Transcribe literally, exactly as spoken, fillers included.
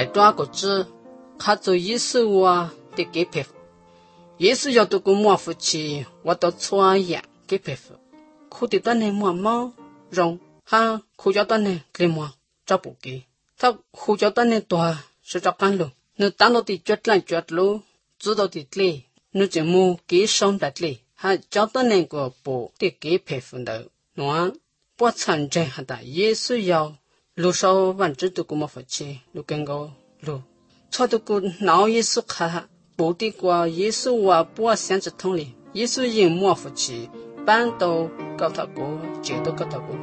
在抓个子，看着耶稣啊的给佩服。耶稣要多个莫夫妻，我都错样给佩服。可的当年莫猫容，哈可叫当年给莫找不给，他可叫当年多是找干路，你当到的绝来绝路，知道的嘞，你就莫给上的嘞，哈叫当年个不的给佩服的，喏，不参战哈的耶稣要路上万只都个莫夫妻，路跟个路，错的个闹耶稣看。不的过耶稣啊不想着通哩，耶稣因莫夫妻，搬到高头过，接到高头过，